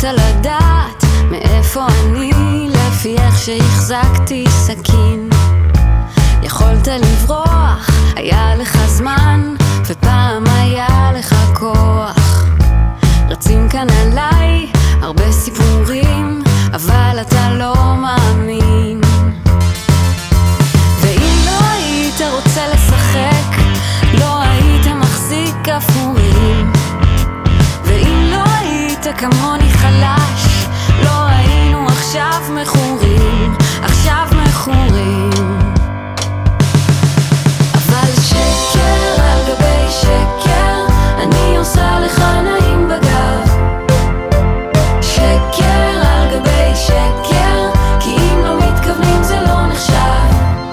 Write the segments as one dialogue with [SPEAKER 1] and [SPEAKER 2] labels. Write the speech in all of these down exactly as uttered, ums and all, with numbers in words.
[SPEAKER 1] לדעת מאיפה אני לפי איך שהחזקתי סכין. יכולת לברוח, היה לך זמן, ופעם היה לך כוח. רצים כאן עליי הרבה סיפורים, אבל אתה לא מאמין. ואם לא היית רוצה לשחק, לא היית מחזיק גפרורים. ואם לא היית כמוני חלש, לא היינו עכשיו מכורים, עכשיו מכורים. אבל שקר על גבי שקר, אני עושה לך נעים בגב. שקר על גבי שקר, כי אם לא מתכוונים זה לא נחשב.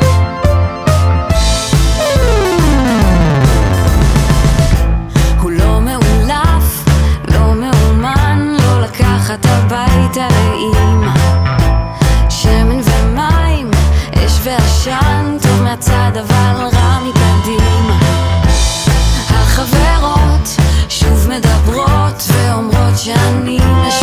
[SPEAKER 1] הוא לא מאולף, לא מאומן, לא לקחת הביתה לאמא. שמן ומים, אש ועשן, טוב מהצד אבל רע מקדימה. החברות שוב מדברות ואומרות שאני משהו